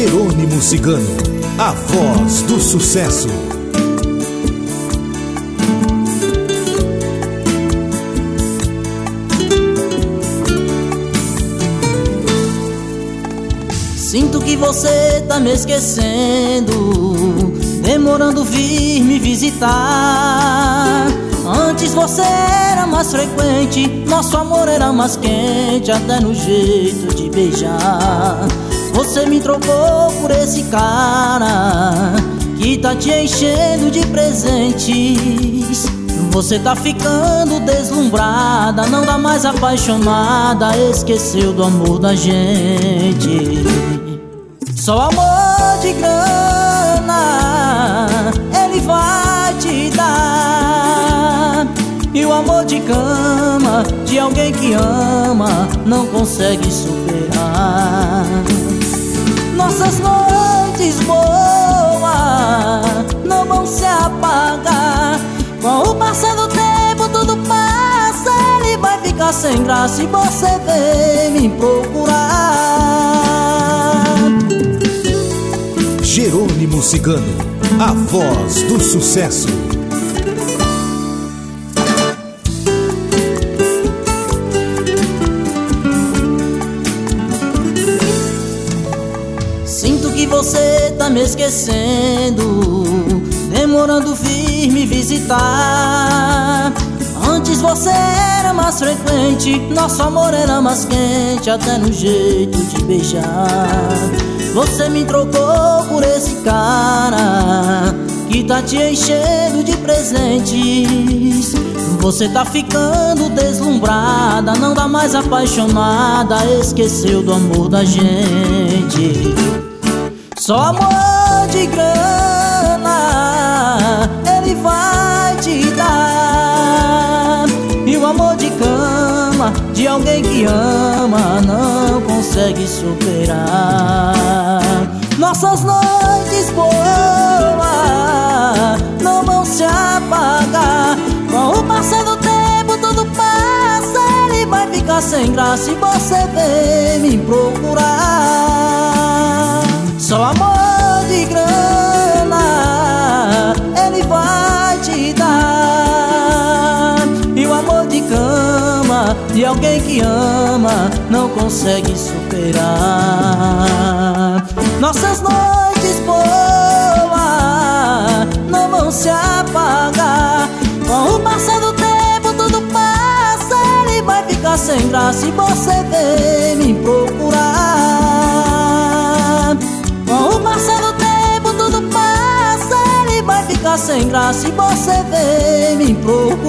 Jerônimo Cigano, a voz do sucesso. Sinto que você tá me esquecendo, demorando vir me visitar. Antes você era mais frequente, nosso amor era mais quente, até no jeito de beijar. Você me trocou por esse cara que tá te enchendo de presentes. Você tá ficando deslumbrada, não dá mais apaixonada, esqueceu do amor da gente. Só amor de grana ele vai te dar, e o amor de cama de alguém que ama não consegue superar. Nossas noites boas não vão se apagar. Com o passar do tempo tudo passa, ele vai ficar sem graça e você vem me procurar. Jerônimo Cigano, a voz do sucesso. Sinto que você tá me esquecendo, demorando vir me visitar. Antes você era mais frequente, nosso amor era mais quente, até no jeito de beijar. Você me trocou por esse cara que tá te enchendo de presentes. Você tá ficando deslumbrada, não dá mais apaixonada, esqueceu do amor da gente. Só amor de grana ele vai te dar, e o amor de cama de alguém que ama não consegue superar. Nossas noites boas não vão se apagar. Com o passar do tempo tudo passa, ele vai ficar sem graça e você vem me procurar. Só amor de grana ele vai te dar, e o amor de cama de alguém que ama não consegue superar. Nossas noites boas não vão se apagar. Com o passar do tempo tudo passa, ele vai ficar sem graça e você vem me procurar. Com o passar do tempo tudo passa, ele vai ficar sem graça e você vem me procurar.